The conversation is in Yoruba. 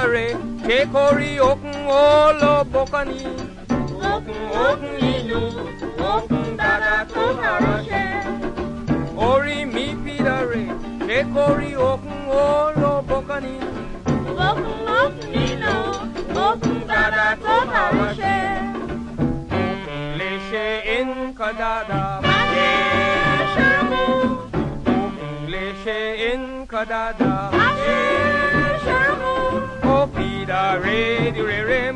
re, te kori okun olo bokani. Okun inu, okun dada to harashe. Ori mi pidare, te kori okun olo bokani. Okun inu, okun dada to harashe. Okun leshe in kadada. In Kadada, O Pida, re,